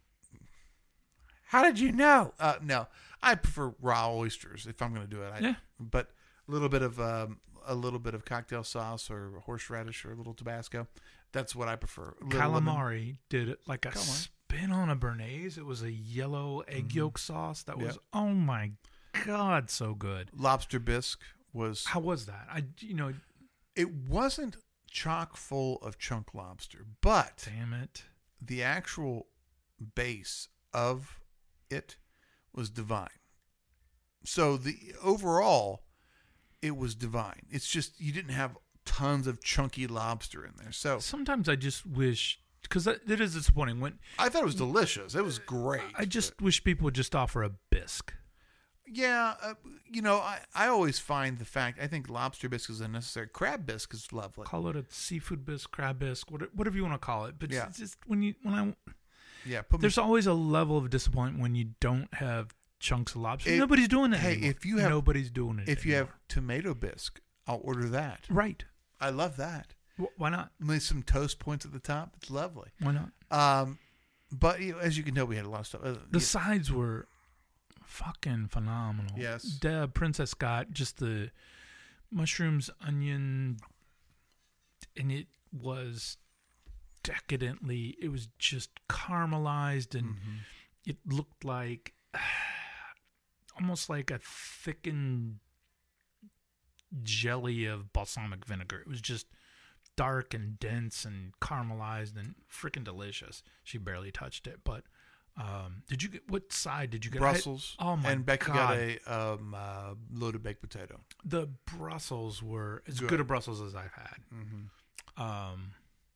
how did you know? Uh, no, I prefer raw oysters if I'm going to do it. I, Yeah. But a little bit of um, a little bit of cocktail sauce or horseradish or a little Tabasco. That's what I prefer. A little lemon. Calamari did it like a Calamari. spin on a béarnaise. It was a yellow egg yolk sauce that was Yep. oh my god, so good. Lobster bisque was. How was that? I you know, It wasn't chock full of chunk lobster, but damn it. the actual base of it was divine. So the overall, it was divine. It's just you didn't have tons of chunky lobster in there. So Sometimes I just wish because that, that is disappointing when I thought it was delicious. It was great. I just wish people would just offer a bisque. Yeah, uh, you know, I, I always find the fact, I think lobster bisque is unnecessary. Crab bisque is lovely. Call it a seafood bisque, crab bisque, what- whatever you want to call it. But Yeah. it's just when you when I Yeah, put me, there's always a level of disappointment when you don't have chunks of lobster. If- Nobody's doing that. hey, anymore. if you have- nobody's doing it. if you have anymore. tomato bisque, I'll order that. right, I love that. Wh- why not? With some toast points at the top. It's lovely. Why not? Um, but you know, as you can tell, we had a lot of stuff. Uh, The yeah, sides were fucking phenomenal. Yes. Deb, Princess got just the mushrooms, onion, and it was decadently. It was just caramelized, and mhm. it looked like almost like a thickened jelly of balsamic vinegar. It was just dark and dense and caramelized and freaking delicious. She barely touched it, but um, did you get what side did you get? Brussels. I- oh my and Becky God. got a um, uh, loaded baked potato. The Brussels were as Good. good, a Brussels as I've had. Mm-hmm. Um,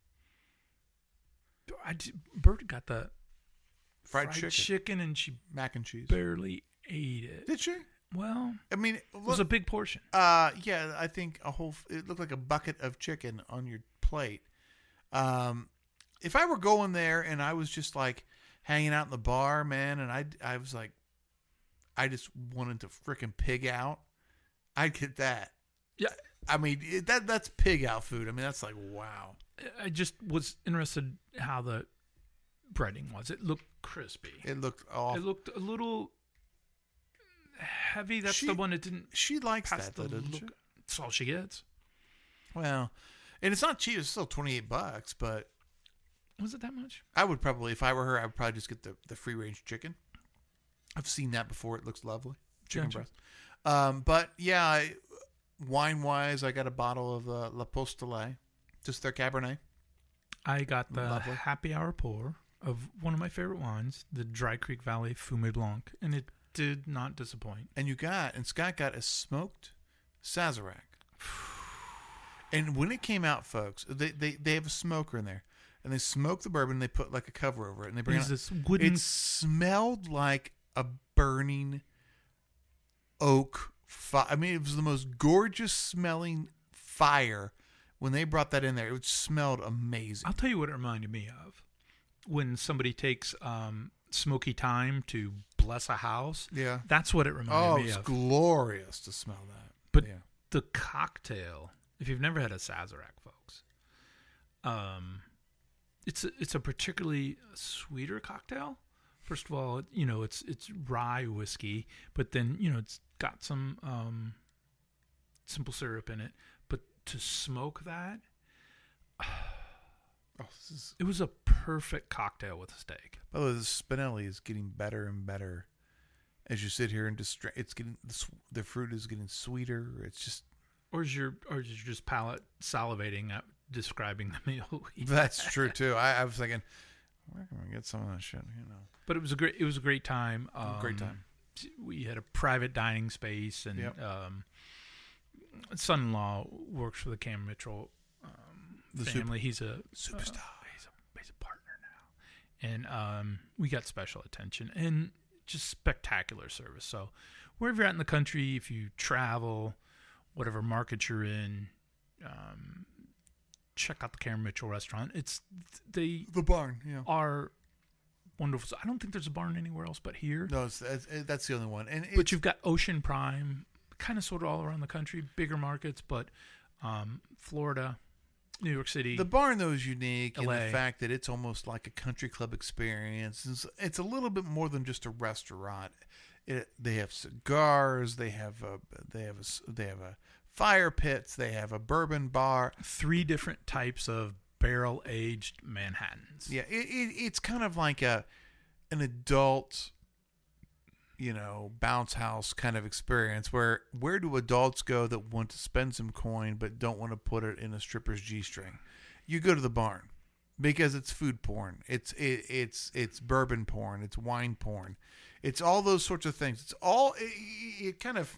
I did, Bert got the Fried, chicken, chicken, and she mac and cheese. barely ate it. Did she? Well, I mean, it was a big portion. Uh, yeah, I think a whole. It looked like a bucket of chicken on your plate. Um, if I were going there and I was just like hanging out in the bar, man, and I, I was like, I just wanted to freaking pig out, I'd get that. Yeah. I mean it, that that's pig out food. I mean that's like wow. I just was interested how the breading was. It looked crispy. It looked off. It looked a little heavy. That's She- the one that didn't She likes pass that, the though, doesn't look. she? That's all she gets. Well, and it's not cheap. It's still twenty eight bucks, but Was it that much? I would probably, if I were her, I would probably just get the, the free range chicken. I've seen that before. It looks lovely. Chicken Gotcha. breast. Um, but yeah, I, wine wise, I got a bottle of uh, La Postele, just their Cabernet. I got the Lovely. happy hour pour of one of my favorite wines, the Dry Creek Valley Fumé Blanc, and it did not disappoint. And you got, and Scott got a smoked Sazerac. And when it came out, folks, they, they, they have a smoker in there. And they smoke the bourbon, and they put like a cover over it, and they bring it It's out. this wooden. It smelled like a burning oak fire. I mean, it was the most gorgeous smelling fire when they brought that in there. It smelled amazing. I'll tell you what it reminded me of. When somebody takes um, smoky thyme to bless a house, Yeah. that's what it Oh, reminded me it's of. glorious to smell that. But yeah. the cocktail, if you've never had a Sazerac, folks, um, it's a, it's a particularly sweeter cocktail. First of all, you know, it's it's rye whiskey, but then, you know, it's got some um, simple syrup in it. But to smoke that, Oh, this is, it was a perfect cocktail with a steak. by the way, the Spinelli is getting better and better as you sit here and just dra- it's getting the, s- the fruit is getting sweeter. It's just Or is your or is your just palate salivating at describing the meal? that's true too. I, I was thinking, where can we get some of that shit? You know, But it was a great it was a great time. Um, great time. We had a private dining space, and Yep. um, son-in-law works for the Cam Mitchell um, The super- family. he's a superstar. uh, he's a he's a partner now, and um, we got special attention and just spectacular service. So wherever you're at in the country, if you travel, whatever market you're in, um, check out the Cam Mitchell restaurant. It's they The barn, yeah. are wonderful. So I don't think there's a barn anywhere else but here. No, it's, it's, it- that's the only one. And But it's, you've got Ocean Prime, kind of sort of all around the country, bigger markets, but um, Florida, New York City. the barn though is unique in L the A. fact that it's almost like a country club experience. It's, it's a little bit more than just a restaurant. It, they have cigars. They have a, they have a, s- they have a fire pits. They have a bourbon bar. Three different types of barrel aged Manhattans. Yeah, it, it it's kind of like a an adult, you know, bounce house kind of experience where where do adults go that want to spend some coin but don't want to put it in a stripper's G-string? You go to the barn because it's food porn. It's it, it's it's bourbon porn. It's wine porn. It's all those sorts of things. It's all it, it kind of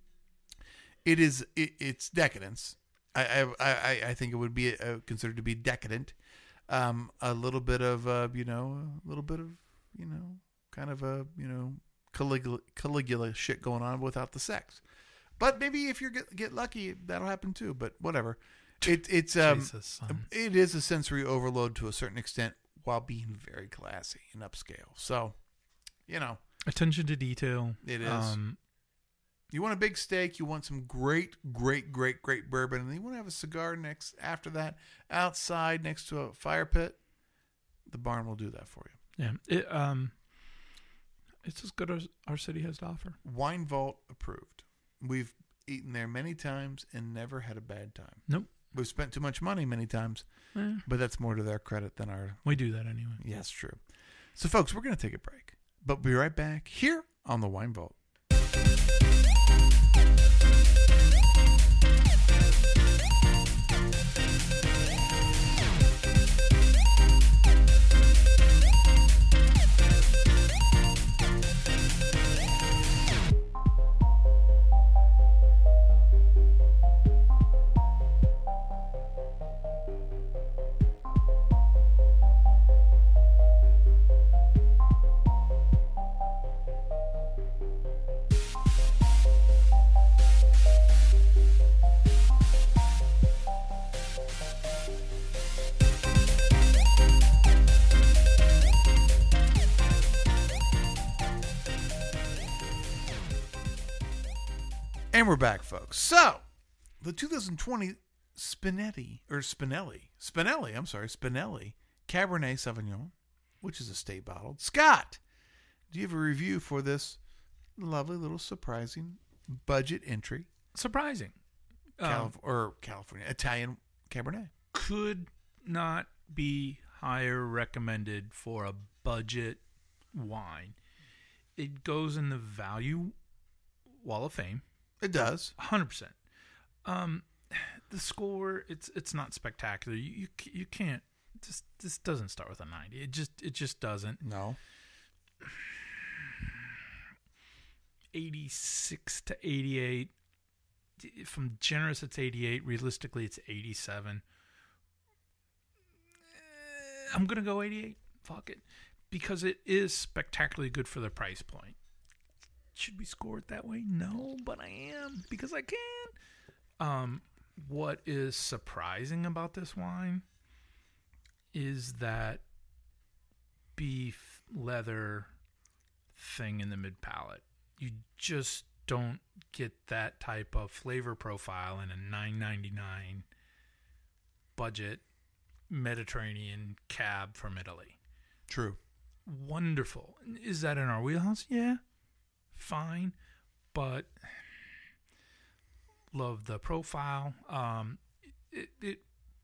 it is it, it's decadence. I, I I I think it would be uh, considered to be decadent. Um, a little bit of uh, you know, a little bit of you know, kind of a you know, Caligula, Caligula shit going on without the sex. But maybe if you get get lucky, that'll happen too. But whatever. It it's um Jesus, son. it is a sensory overload to a certain extent while being very classy and upscale. So, you know, Attention to detail. it is. Um, You want a big steak, you want some great, great, great, great bourbon, and then you want to have a cigar next after that outside next to a fire pit. The barn will do that for you. yeah. It, um, it's as good as our city has to offer. Wine Vault approved. We've eaten there many times and never had a bad time. Nope. We've spent too much money many times, Eh, but that's more to their credit than our. we do that anyway. Yes, true. So, folks, we're going to take a break, but we'll be right back here on the Wine Vault. And we're back, folks. So, the two thousand twenty Spinetti, or Spinelli, Spinelli, I'm sorry, Spinelli Cabernet Sauvignon, which is a state bottled. Scott, do you have a review for this lovely little surprising budget entry? Surprising. Um, Calif- or California, Italian Cabernet. could not be higher recommended for a budget wine. It goes in the value wall of fame, It does. one hundred percent. Um, the score, it's it's not spectacular. You you, c- you can't. This this doesn't start with a ninety. It just it just doesn't. No. eighty-six to eighty-eight. From generous, it's eighty-eight. Realistically, it's eighty-seven. Eh, I'm going to go eighty-eight. Fuck it. Because it is spectacularly good for the price point. Should we score it that way? No, but I am because I can. Um, what is surprising about this wine is that beef leather thing in the mid palate. You just don't get that type of flavor profile in a nine ninety-nine budget Mediterranean cab from Italy. True. Wonderful. Is that in our wheelhouse? Yeah. Fine. But love the profile. Um, it, it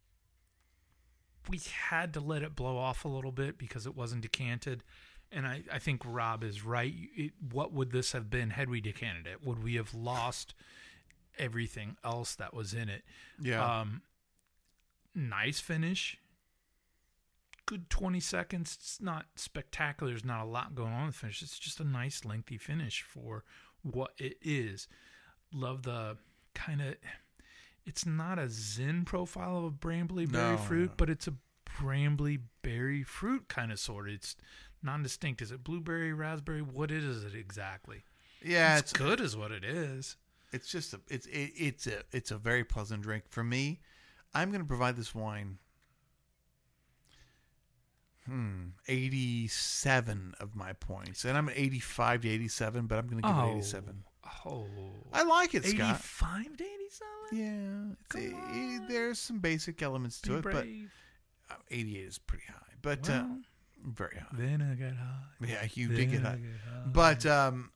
we had to let it blow off a little bit because it wasn't decanted. And I, I think Rob is right. It, what would this have been had we decanted it? Would we have lost everything else that was in it? Yeah. Um, nice finish. Good twenty seconds. It's not spectacular. There's not a lot going on in the finish. It's just a nice, lengthy finish for what it is. Love the kind of... It's not a Zin profile of a brambly berry No, fruit, no. but it's a brambly berry fruit kind of sort. It's non-distinct. Is it blueberry, raspberry? What is it exactly? Yeah, it's, good is what it is. It's just a it's it, it's a it's a very pleasant drink for me. I'm going to provide this wine. Hmm, eighty-seven of my points, and I'm at eighty-five to eighty-seven, but I'm going to give Oh. it eighty-seven. Oh. I like it, Scott. eighty-five to eighty-seven? Yeah, it's Come a- on. there's some basic elements to Be it, but brave. uh, eighty-eight is pretty high, but uh, Well, very high. then I get high. Yeah, you Then did get I high. high. But um,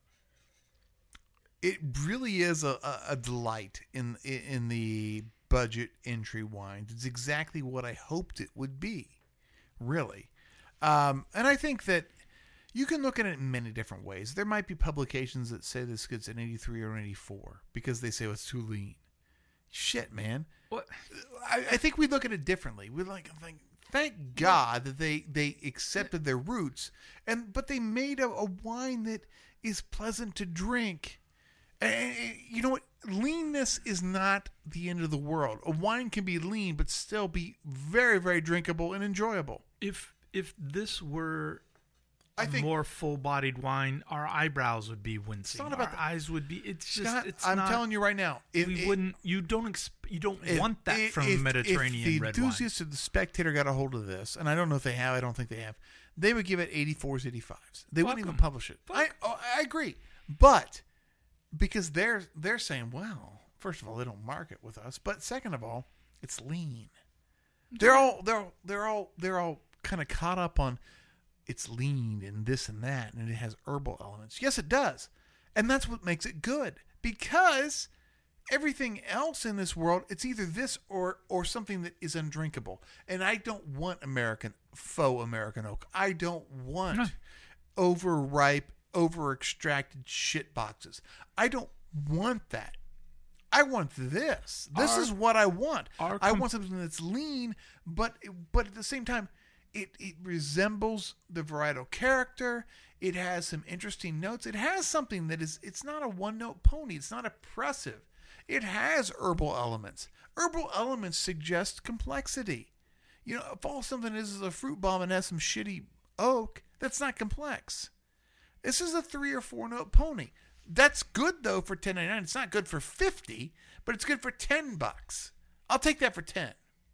it really is a, a, a delight in in the budget entry wines. It's exactly what I hoped it would be, really. Um, and I think that you can look at it in many different ways. There might be publications that say this gets an eighty-three or an eighty-four because they say, well, it's too lean. Shit, man. What? I, I think we look at it differently. We like, think, thank God that they, they accepted their roots, and but they made a, a wine that is pleasant to drink. And, and you know what? Leanness is not the end of the world. A wine can be lean, but still be very, very drinkable and enjoyable. If if this were I a think- more full-bodied wine, our eyebrows would be wincing. not about our the- eyes would be. It's just. Scott, it's I'm not, telling you right now, if we it- wouldn't. You don't. Exp, you don't if- want that if- from if- Mediterranean if the red wine. enthusiasts of the Spectator got a hold of this, and I don't know if they have, I don't think they have, they would give it eighty-fours, eighty-fives. They wouldn't Fuck even 'em. publish it. Fuck. I oh, I agree, but because they're they're saying, well, first of all, they don't market with us, but second of all, it's lean. They're all they're they're all they're all kind of caught up on it's lean and this and that, and it has herbal elements. Yes, it does, and that's what makes it good because everything else in this world, it's either this or or something that is undrinkable. And I don't want American faux American oak. I don't want No. overripe, over extracted shit boxes. I don't want that. I want this. This Our- is what I want. our I com- want something that's lean, but but at the same time, it, it resembles the varietal character. It has some interesting notes. It has something that is, it's not a one-note pony. It's not oppressive. It has herbal elements. Herbal elements suggest complexity. You know, if all something is is a fruit bomb and has some shitty oak, that's not complex. This is a three or four note pony. That's good though for ten ninety-nine. It's not good for fifty, but it's good for ten bucks. I'll take that for ten.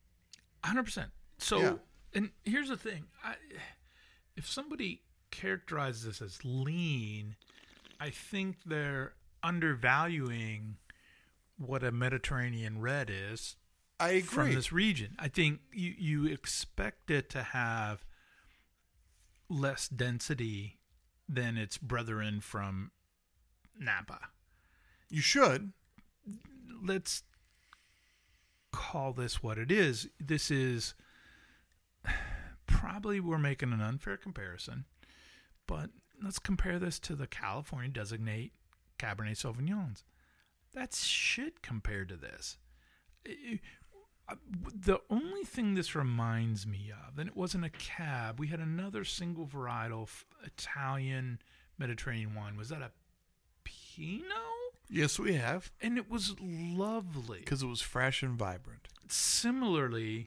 one hundred percent. So, Yeah. and here's the thing. I, if somebody characterizes this as lean, I think they're undervaluing what a Mediterranean red is I agree. from this region. I think you, you expect it to have less density than its brethren from Napa. You should. Let's call this what it is. This is probably, we're making an unfair comparison, but let's compare this to the California designate Cabernet Sauvignons. That's shit compared to this. It- the only thing this reminds me of, and it wasn't a cab, we had another single varietal f- Italian Mediterranean wine. Was that a Pinot? Yes, we have. And it was lovely. Because it was fresh and vibrant. Similarly,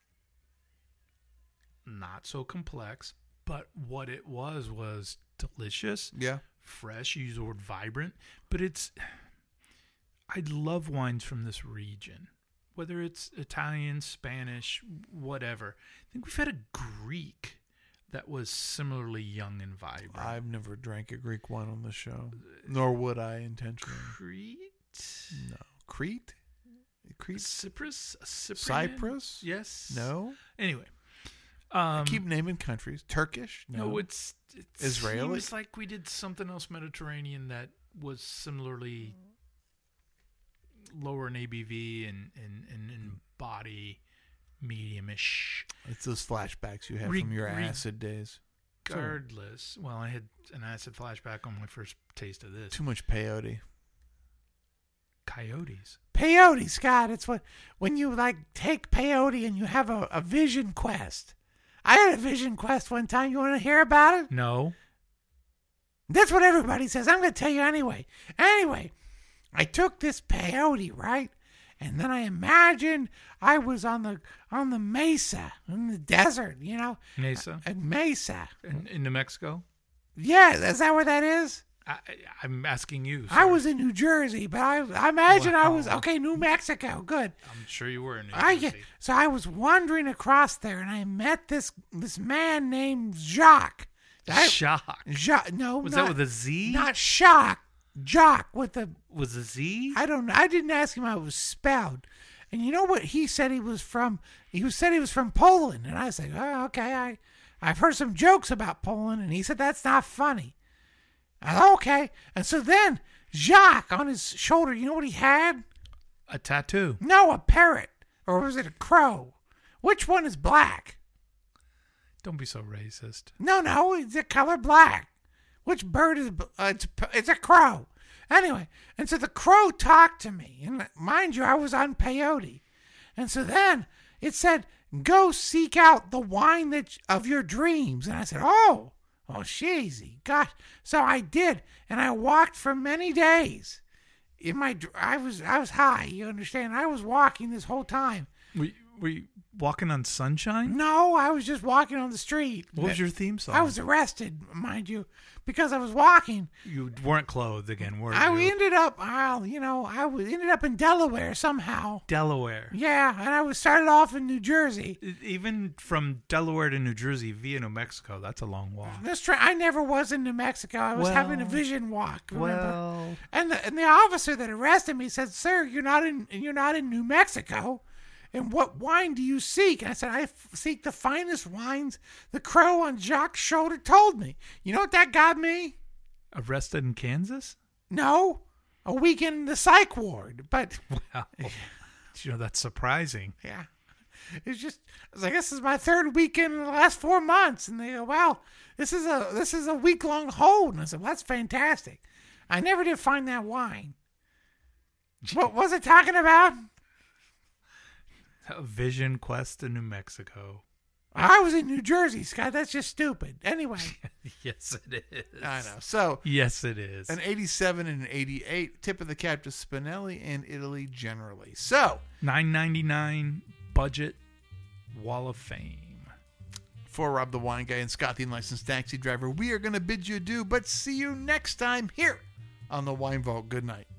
not so complex, but what it was was delicious, Yeah. fresh. You use the word vibrant, but it's. I love wines from this region, whether it's Italian, Spanish, whatever. I think we've had a Greek that was similarly young and vibrant. I've never drank a Greek wine on the show, nor would I intentionally. Crete? No. Crete? Crete? Cyprus, Cyprian? Cyprus? Yes. No. Anyway, um, Keep naming countries. Turkish? No. no, it's it Israeli? seems like we did something else Mediterranean that was similarly lower in A B V and and, and, and body medium-ish. It's those flashbacks you have Re- from your re- acid days. Regardless, well, I had an acid flashback on my first taste of this. Too much peyote. Coyotes. Peyote, Scott. It's what when you like take peyote and you have a, a vision quest. I had a vision quest one time. You want to hear about it? No. That's what everybody says. I'm going to tell you anyway. Anyway, I took this peyote, right? And then I imagined I was on the on the mesa in the desert, you know, Mesa at Mesa. in, in New Mexico. Yeah, is that where that is? I, I- I'm asking you. I sir. was in New Jersey, but I I imagine I was Wow. okay. New Mexico, good. I'm sure you were in New I Jersey. so I was wandering across there, and I met this this man named Jacques. I, Shock. Jacques, no, Was not, that with a Z? not Shock. Jock with the Was a Z? I don't know. I didn't ask him how it was spelled. And you know what? He said he was from. He said he was from Poland, and I said, "Oh, okay. I, I've heard some jokes about Poland," and he said that's not funny. I said, okay. And so then Jacques on his shoulder, you know what he had? A tattoo. No, a parrot, or was it a crow? Which one is black? Don't be so racist. No, no, it's a color black. Which bird is? Uh, it's it's a crow. Anyway, and so the crow talked to me, and mind you, I was on peyote, and so then it said, "Go seek out the wine that of your dreams," and I said, "Oh, oh, sheezy, gosh!" So I did, and I walked for many days. In my, dr- I was I was high. You understand? I was walking this whole time. Were, were you walking on sunshine? No, I was just walking on the street. What was your theme song? I was arrested, mind you, because I was walking. You weren't clothed again, were I you? ended up, well, you know, I was, ended up in Delaware somehow. Delaware. Yeah, and I was started off in New Jersey. E- Even from Delaware to New Jersey via New Mexico, that's a long walk. This tra- I never was in New Mexico. I was Well- having a vision walk. Remember? Well, and the and the officer that arrested me said, "Sir, you're not in you're not in New Mexico. And what wine do you seek?" And I said, "I f- seek the finest wines." The crow on Jacques' shoulder told me. You know what that got me? arrested in Kansas? No, a weekend in the psych ward. But Wow. You know, that's surprising. yeah, it's just I was like, this is my third weekend in the last four months, and they go, "Well, this is a this is a week long hold." And I said, "Well, that's fantastic." I never did find that wine. What was it talking about? A vision quest in New Mexico. I was in New Jersey, Scott. That's just stupid. Anyway, Yes, it is. I know. So Yes, it is. an eighty-seven and an eighty-eight. Tip of the cap to Spinelli and Italy generally. So nine ninety-nine budget wall of fame. for Rob the Wine Guy and Scott the Unlicensed Taxi Driver, we are going to bid you adieu, but see you next time here on the Wine Vault. Good night.